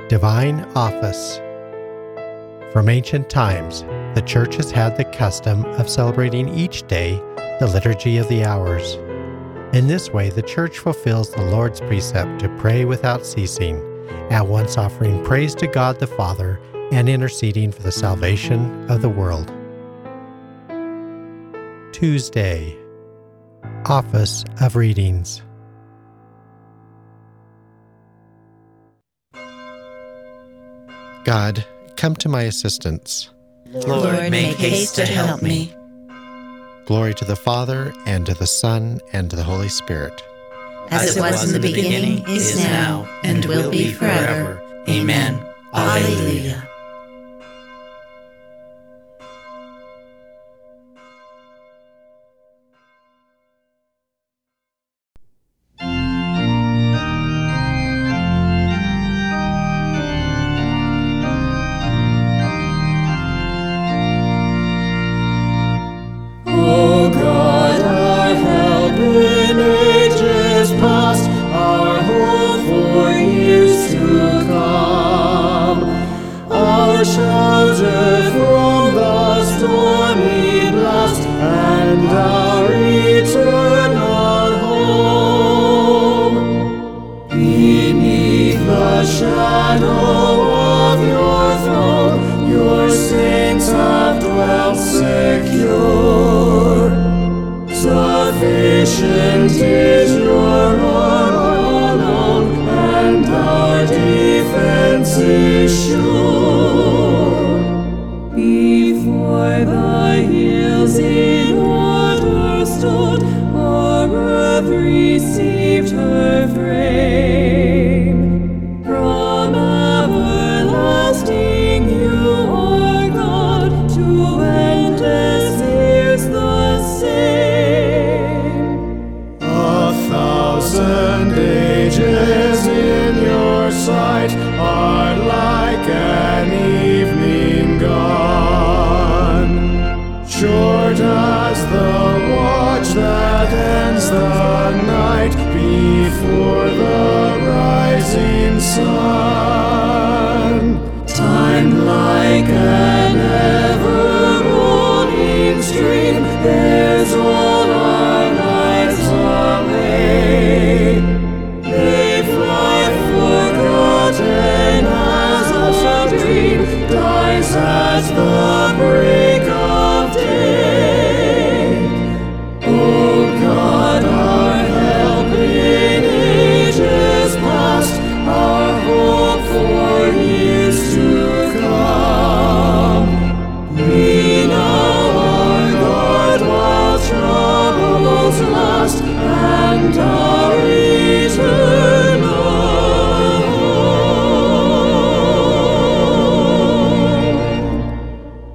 Divine Office. From ancient times, the Church has had the custom of celebrating each day the Liturgy of the Hours. In this way, the Church fulfills the Lord's precept to pray without ceasing, at once offering praise to God the Father and interceding for the salvation of the world. Tuesday, Office of Readings. God, come to my assistance. Lord, make haste to help me. Glory to the Father, and to the Son, and to the Holy Spirit. As it was in the beginning, is now, and will be forever. Amen. Alleluia. O God, our help in ages past, our hope for years to come, our shelter from the stormy blast, and our eternal home. Beneath the shadow of your throne, your saints have dwelt secure. Sufficient is your arm alone, and our defense is sure. Before the hills in order stood, our earth received her frame. From everlasting you are God, to endless years the same. 1,000 ages in your sight are like an evening gone, short as the watch that ends the night before the rising sun. Time like an ever-rolling stream bears all our lives away. They fly forgotten as a dream dies at the break of day. O God, our help in ages past, our hope for years to come. Lean our God while troubles last, and our eternal home.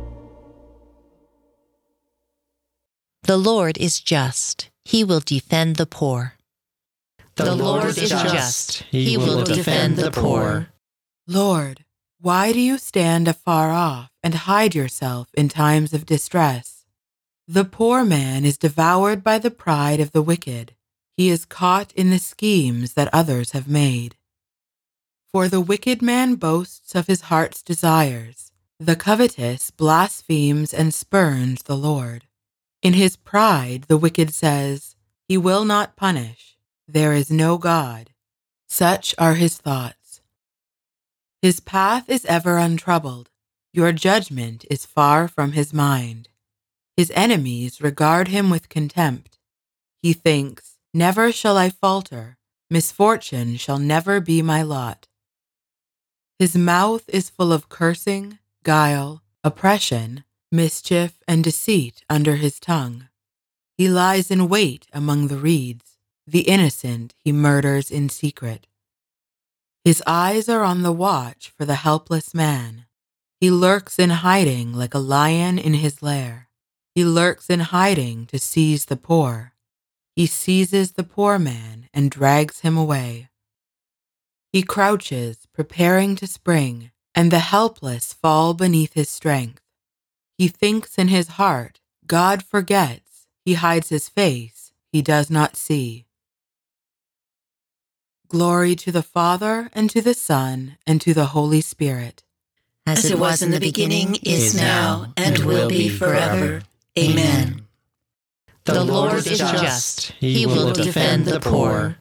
The Lord is just. He will defend the poor. The Lord is just. He will defend the poor. Lord, why do you stand afar off and hide yourself in times of distress? The poor man is devoured by the pride of the wicked. He is caught in the schemes that others have made. For the wicked man boasts of his heart's desires. The covetous blasphemes and spurns the Lord. In his pride, the wicked says, "He will not punish. There is no God." Such are his thoughts. His path is ever untroubled. Your judgment is far from his mind. His enemies regard him with contempt. He thinks, "Never shall I falter. Misfortune shall never be my lot." His mouth is full of cursing, guile, oppression, mischief, and deceit under his tongue. He lies in wait among the reeds. The innocent he murders in secret. His eyes are on the watch for the helpless man. He lurks in hiding like a lion in his lair. He lurks in hiding to seize the poor. He seizes the poor man and drags him away. He crouches, preparing to spring, and the helpless fall beneath his strength. He thinks in his heart, God forgets. He hides his face. He does not see. Glory to the Father, and to the Son, and to the Holy Spirit. As it was in the beginning, is now, and will be forever. Amen. The Lord is just. He will defend the poor.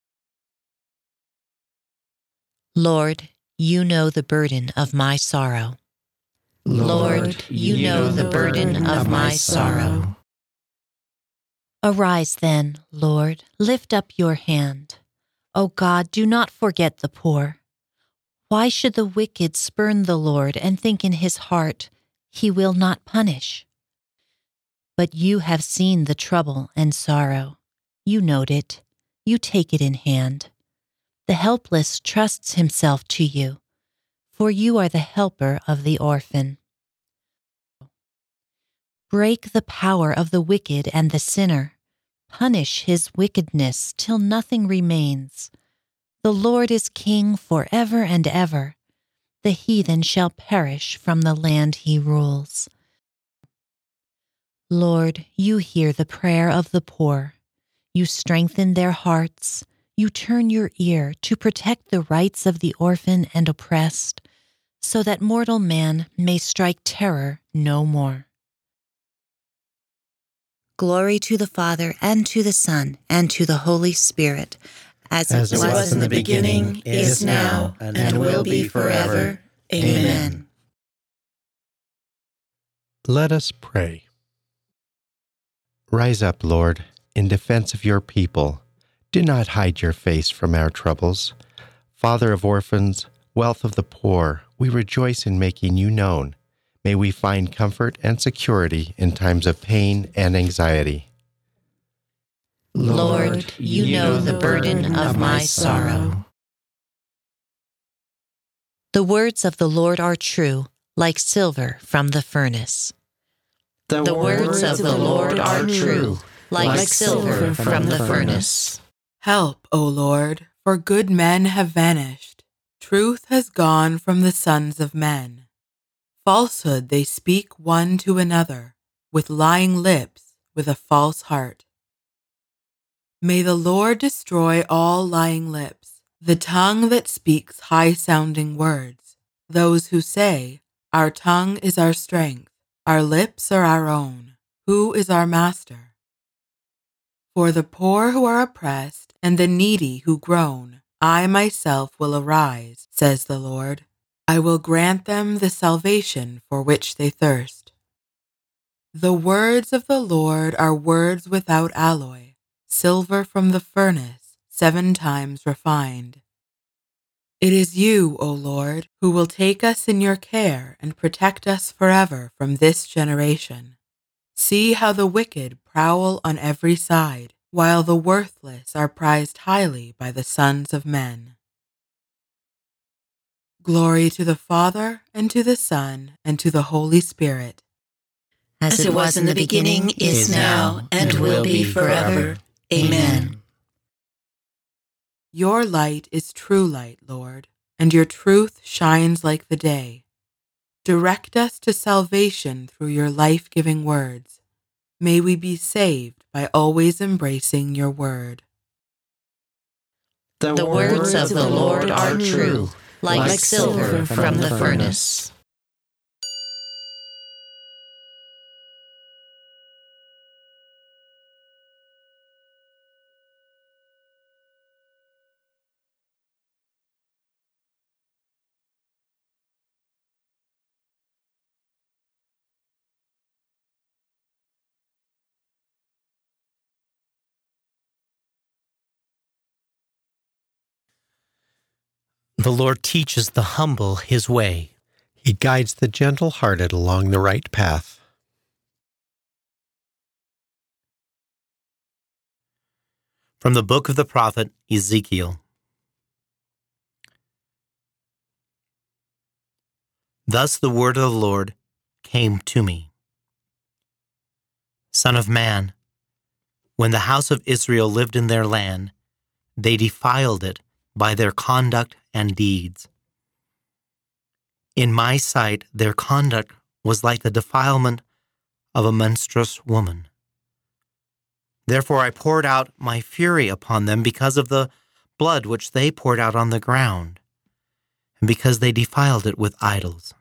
Lord, you know the burden of my sorrow. Lord, you know the burden of my sorrow. Arise then, Lord, lift up your hand. O God, do not forget the poor. Why should the wicked spurn the Lord and think in his heart, he will not punish? But you have seen the trouble and sorrow. You note it. You take it in hand. The helpless trusts himself to you, for you are the helper of the orphan. Break the power of the wicked and the sinner. Punish his wickedness till nothing remains. The Lord is king forever and ever. The heathen shall perish from the land he rules. Lord, you hear the prayer of the poor. You strengthen their hearts. You turn your ear to protect the rights of the orphan and oppressed, so that mortal man may strike terror no more. Glory to the Father, and to the Son, and to the Holy Spirit, as it was in the beginning, is now, and will be forever. Amen. Let us pray. Rise up, Lord, in defense of your people. Do not hide your face from our troubles. Father of orphans, wealth of the poor, we rejoice in making you known. May we find comfort and security in times of pain and anxiety. Lord, you know the burden of my sorrow. The words of the Lord are true, like silver from the furnace. The words of the Lord are true, like silver from the furnace. Help, O Lord, for good men have vanished. Truth has gone from the sons of men. Falsehood they speak one to another, with lying lips, with a false heart. May the Lord destroy all lying lips, the tongue that speaks high-sounding words, those who say, "Our tongue is our strength, our lips are our own. Who is our master?" For the poor who are oppressed and the needy who groan, I myself will arise, says the Lord. I will grant them the salvation for which they thirst. The words of the Lord are words without alloy, silver from the furnace, 7 times refined. It is you, O Lord, who will take us in your care and protect us forever from this generation. See how the wicked prowl on every side, while the worthless are prized highly by the sons of men. Glory to the Father, and to the Son, and to the Holy Spirit. As it was in the beginning, is now, and will be forever. Amen. Your light is true light, Lord, and your truth shines like the day. Direct us to salvation through your life-giving words. May we be saved by always embracing your word. The words of the Lord are true, like silver from the furnace. The Lord teaches the humble his way. He guides the gentle-hearted along the right path. From the book of the prophet Ezekiel. Thus the word of the Lord came to me. Son of man, when the house of Israel lived in their land, they defiled it by their conduct and deeds. In my sight, their conduct was like the defilement of a menstruous woman. Therefore I poured out my fury upon them because of the blood which they poured out on the ground, and because they defiled it with idols.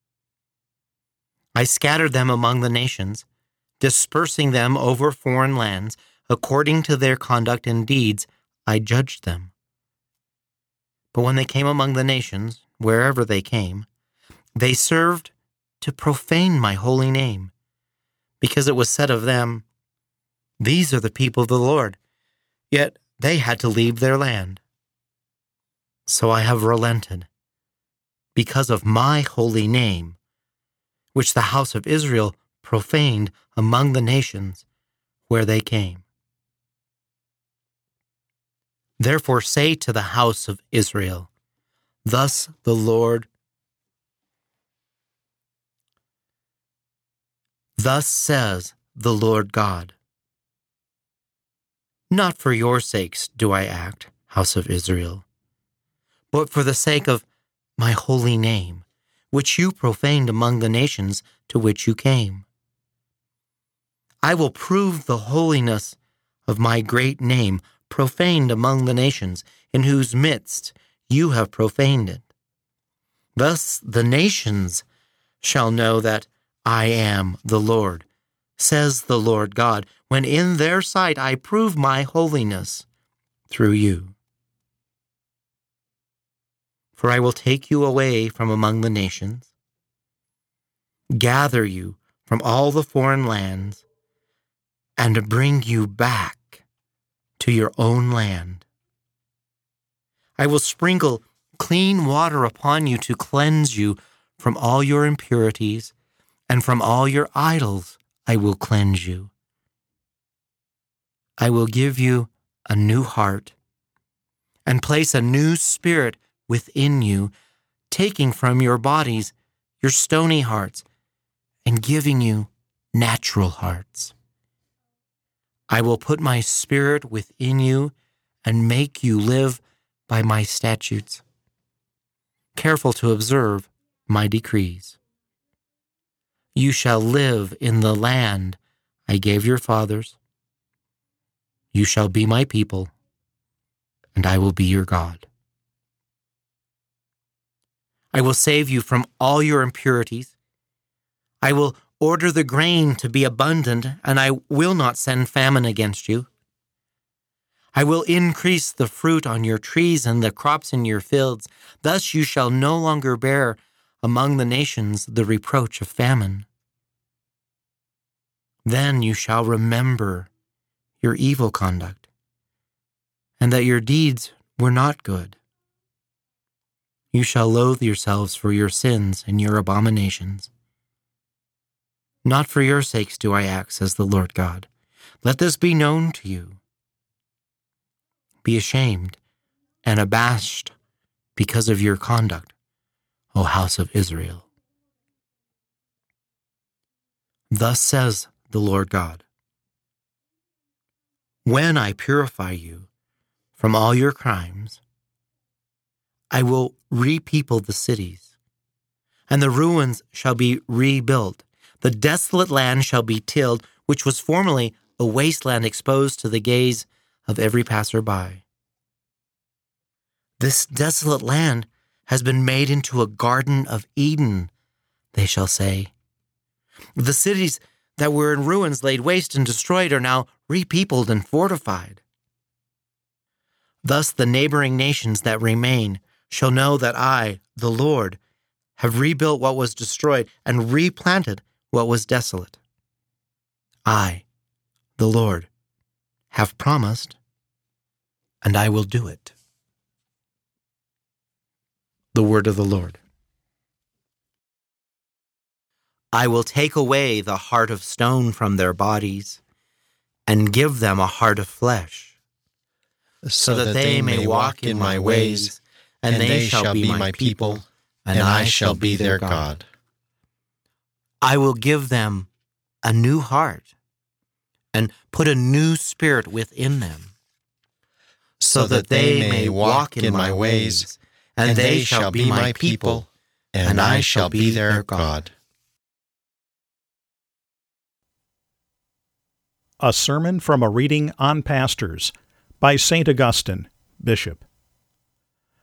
I scattered them among the nations, dispersing them over foreign lands. According to their conduct and deeds, I judged them. But when they came among the nations, wherever they came, they served to profane my holy name, because it was said of them, 'These are the people of the Lord,' yet they had to leave their land. So I have relented, because of my holy name, which the house of Israel profaned among the nations where they came. Therefore say to the house of Israel, 'Thus says the Lord God. Not for your sakes do I act, house of Israel, but for the sake of my holy name, which you profaned among the nations to which you came. I will prove the holiness of my great name, profaned among the nations, in whose midst you have profaned it. Thus the nations shall know that I am the Lord, says the Lord God, when in their sight I prove my holiness through you. For I will take you away from among the nations, gather you from all the foreign lands, and bring you back to your own land. I will sprinkle clean water upon you to cleanse you from all your impurities, and from all your idols I will cleanse you. I will give you a new heart, and place a new spirit within you, taking from your bodies your stony hearts, and giving you natural hearts. I will put my spirit within you and make you live by my statutes, careful to observe my decrees. You shall live in the land I gave your fathers. You shall be my people, and I will be your God. I will save you from all your impurities. I will order the grain to be abundant, and I will not send famine against you. I will increase the fruit on your trees and the crops in your fields. Thus you shall no longer bear among the nations the reproach of famine. Then you shall remember your evil conduct, and that your deeds were not good. You shall loathe yourselves for your sins and your abominations. Not for your sakes do I act, says the Lord God. Let this be known to you. Be ashamed and abashed because of your conduct, O house of Israel. Thus says the Lord God, when I purify you from all your crimes, I will repeople the cities, and the ruins shall be rebuilt. The desolate land shall be tilled, which was formerly a wasteland exposed to the gaze of every passerby. This desolate land has been made into a garden of Eden, they shall say. The cities that were in ruins, laid waste and destroyed, are now repeopled and fortified. Thus the neighboring nations that remain shall know that I, the Lord, have rebuilt what was destroyed and replanted what was desolate. I, the Lord, have promised, and I will do it. The word of the Lord. I will take away the heart of stone from their bodies and give them a heart of flesh, so that they may walk in my ways, and they shall be my people, and I shall be their God. I will give them a new heart and put a new spirit within them, so that they may walk in my ways, and they shall be my people, and I shall be their God. A sermon from a reading on pastors by St. Augustine, Bishop.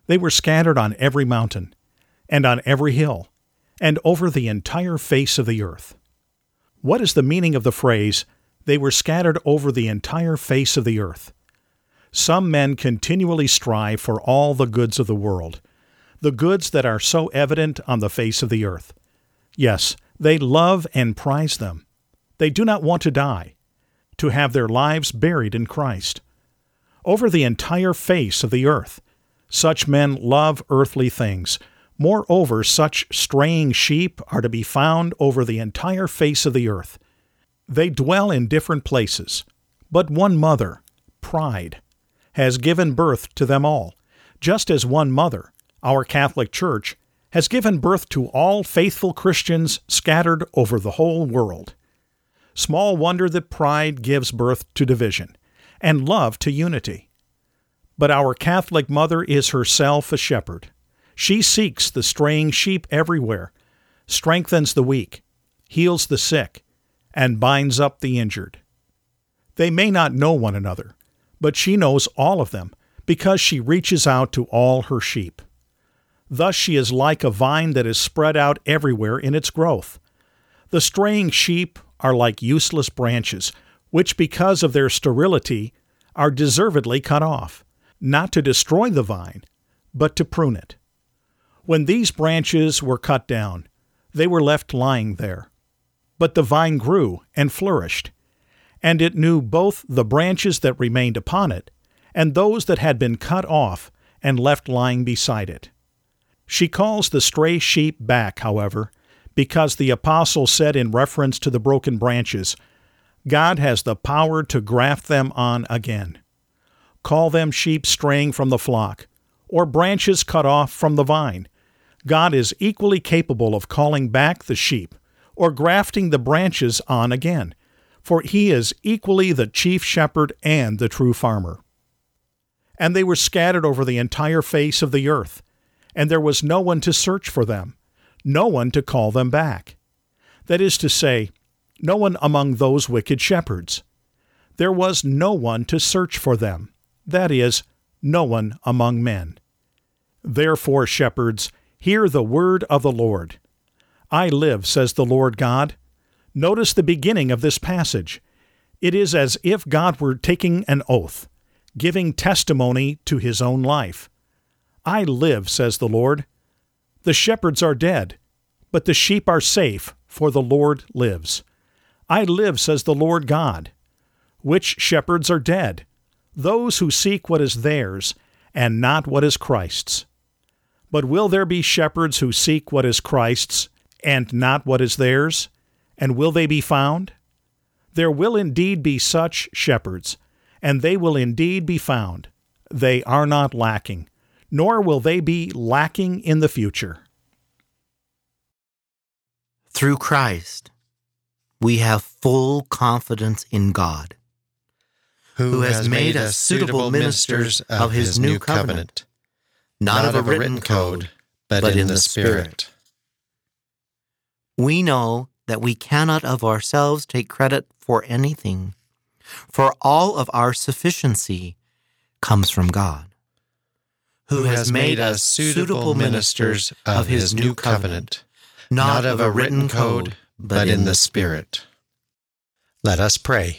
They were scattered on every mountain, and on every hill, and over the entire face of the earth. What is the meaning of the phrase, "They were scattered over the entire face of the earth"? Some men continually strive for all the goods of the world, the goods that are so evident on the face of the earth. Yes, they love and prize them. They do not want to die, to have their lives buried in Christ. Over the entire face of the earth, such men love earthly things. Moreover, such straying sheep are to be found over the entire face of the earth. They dwell in different places, but one mother, pride, has given birth to them all, just as one mother, our Catholic Church, has given birth to all faithful Christians scattered over the whole world. Small wonder that pride gives birth to division, and love to unity. But our Catholic Mother is herself a shepherd. She seeks the straying sheep everywhere, strengthens the weak, heals the sick, and binds up the injured. They may not know one another, but she knows all of them because she reaches out to all her sheep. Thus she is like a vine that is spread out everywhere in its growth. The straying sheep are like useless branches, which because of their sterility are deservedly cut off, not to destroy the vine, but to prune it. When these branches were cut down, they were left lying there. But the vine grew and flourished, and it knew both the branches that remained upon it and those that had been cut off and left lying beside it. She calls the stray sheep back, however, because the apostle said in reference to the broken branches, God has the power to graft them on again. Call them sheep straying from the flock, or branches cut off from the vine. God is equally capable of calling back the sheep, or grafting the branches on again, for he is equally the chief shepherd and the true farmer. And they were scattered over the entire face of the earth, and there was no one to search for them, no one to call them back. That is to say, no one among those wicked shepherds. There was no one to search for them, that is, no one among men. Therefore, shepherds, hear the word of the Lord. I live, says the Lord God. Notice the beginning of this passage. It is as if God were taking an oath, giving testimony to his own life. I live, says the Lord. The shepherds are dead, but the sheep are safe, for the Lord lives. I live, says the Lord God. Which shepherds are dead? Those who seek what is theirs, and not what is Christ's. But will there be shepherds who seek what is Christ's, and not what is theirs? And will they be found? There will indeed be such shepherds, and they will indeed be found. They are not lacking, nor will they be lacking in the future. Through Christ, we have full confidence in God, who has made us suitable ministers of his new covenant, not of a written code, but in the Spirit. We know that we cannot of ourselves take credit for anything, for all of our sufficiency comes from God, who has made us suitable ministers of his new covenant, not of a written code, but in the Spirit. Let us pray.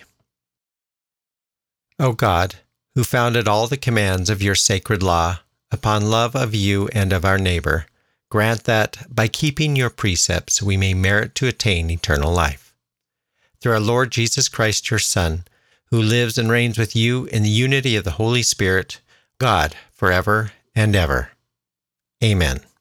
O God, who founded all the commands of your sacred law upon love of you and of our neighbor, grant that, by keeping your precepts, we may merit to attain eternal life. Through our Lord Jesus Christ, your Son, who lives and reigns with you in the unity of the Holy Spirit, God, forever and ever. Amen.